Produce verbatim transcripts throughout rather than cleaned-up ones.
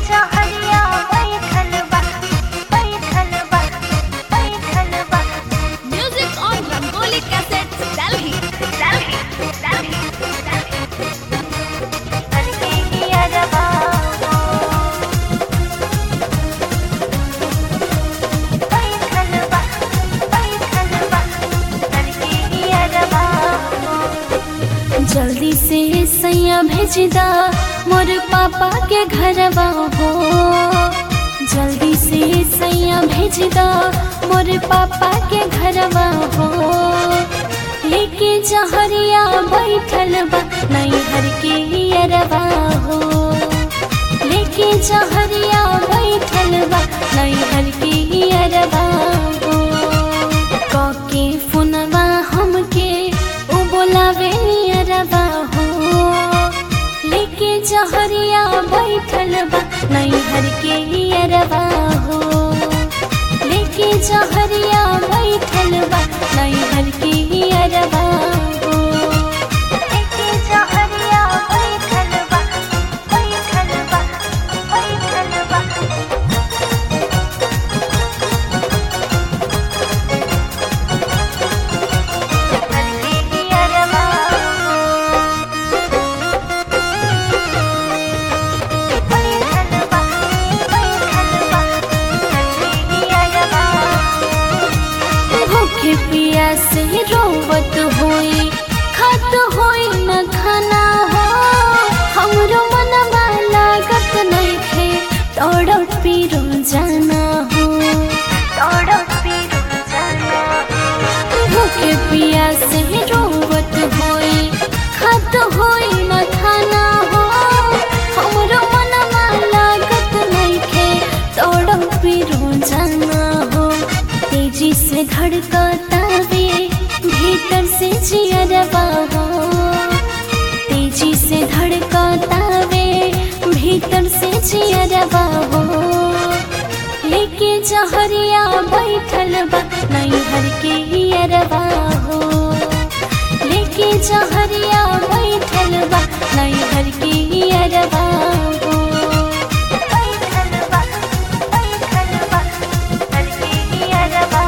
जहरिया बैठल बा बैठल बा बैठल बा। Music on Rangoli Cassettes, Delhi, Delhi, Delhi, Delhi. करके किया रवा बैठल बा बैठल बा करके किया रवा। जल्दी से सैया भेजदा मोर पापा के घरवा हो। जल्दी से सैया भेजदा मोर पापा के घरवा हो। लेके जहरिया बैठल बा नैहर के अरवा हो। लेके जहरिया बैठल बा नैहर के अरवा हो। कके फोनवा हमके उ बोलावे नियरवा हो। लेके जहरिया बैठल बा नैहर के अरवा हो। लेके जहरिया बैठल बा नैहर के अरवा हो। लेके जहरिया बैठल बा बैठल बा बैठल बा। करके किया रवा बैठल बा बैठल बा करके किया रवा। भूखे पिया से रोवत होई खात होई न खाना हो। हमरो मनवा लागत नइखे तड़प पीरो जाना हो। तड़प पीरो जाना भूखे पिया से रोवत होई खात होई न खाना हो। हमरो मनवा लागत नइखे तड़प पीरो जाना हो। तेजी से धड़कतावे भीतर से जियरवा हो। तेजी से धड़कतावे भीतर से जियरवा हो। लेके जहरिया बैठल बा नैहर के अरवा हो। लेके जहरिया बैठल बा नैहर के अरवा हो। बैठल बा बैठल बा करके किया रवा।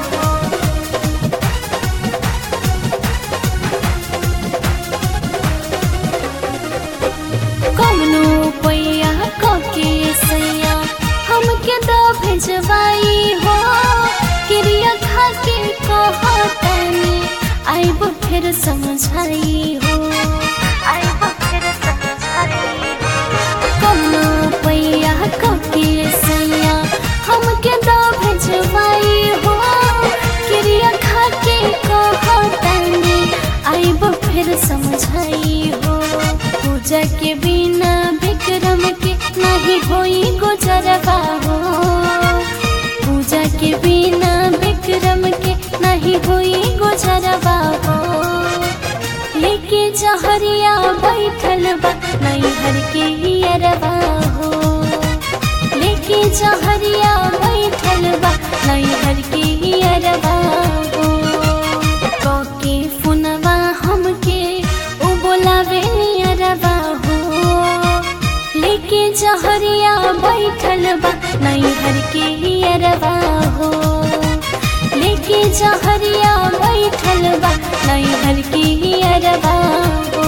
कौनो पैया कके सैया हमके द भेजवाई हो। क्रिया खा के कहतानी आइब फिर समझाई हो। आइब फिर समझाई कौनो पैया कके सैया हमके द भेजवाई हो। क्रिया खा के कहतानी आइब फिर समझाई हो। पूजा के बिना विक्रम के नहीं होई गुजरवा हो। पूजा के बिना विक्रम के नहीं होई गुजरवा हो। लेके जहरिया बैठल बा नैहर के अरवा हो। लेके जहरिया बैठल बा नैहर के अरवा हो। कके फोनवा हमके उ बोलावे नियरवा हो। लेके जहरिया बैठल बा नैहर के अरवा हो। लेके जहरिया बैठल बा नैहर के अरवा हो।